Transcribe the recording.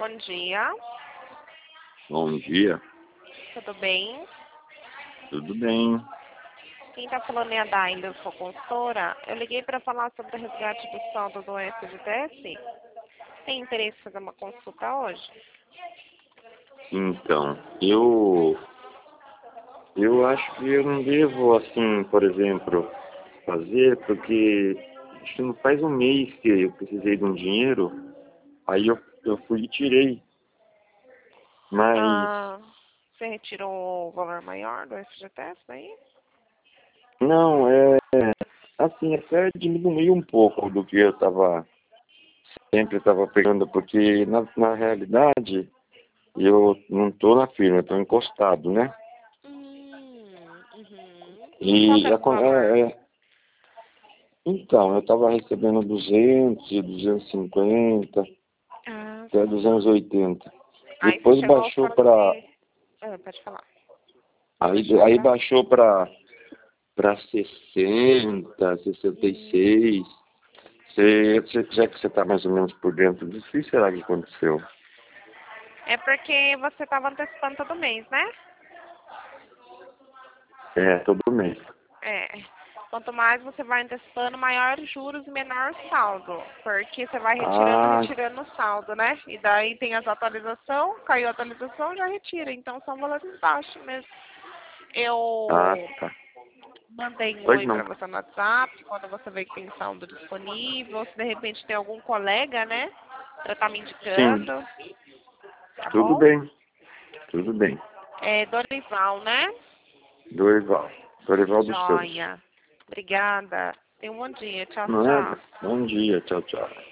Bom dia, Bom dia, tudo bem? tudo bem? Quem está falando é a Daila, eu sou consultora. Eu liguei para falar sobre o resgate do saldo do FGTS. Tem interesse em fazer uma consulta hoje? Então, eu acho que eu não devo, assim, por exemplo, fazer, porque acho que não faz um mês que eu precisei de um dinheiro, aí eu fui e tirei, mas, Ah, você retirou o valor maior do FGTS daí? não, assim, até diminuiu um pouco do que eu sempre estava pegando, porque na realidade eu não estou na firma, estou encostado, né? Uhum. E qual que E era o valor? então, eu estava recebendo 200, 250, Ah, até sim. 280. Aí você Depois chegou a baixou para fazer... pode falar. Baixou aí para... baixou para 60, Hum. 66. Já que você está mais ou menos por dentro disso, o que será que aconteceu? É porque você estava antecipando todo mês, né? É, todo mês. É. Quanto mais você vai antecipando, maior os juros e menor o saldo. Porque você vai retirando, Ah, retirando o saldo, né? E daí tem as atualizações, caiu a atualização, já retira. Então são valores baixos mesmo. ah, Eu tá. mandei um Pois oi não. para você no WhatsApp, quando você vê que tem saldo disponível, ou se de repente tem algum colega, né? Pra estar me Sim, indicando, tá tudo bom? bem, tudo bem. É Dorival, né? Dorival, Dorival dos Santos. Joia. Obrigada. Tenha um bom dia. Tchau, tchau. Nada. Bom dia, tchau, tchau.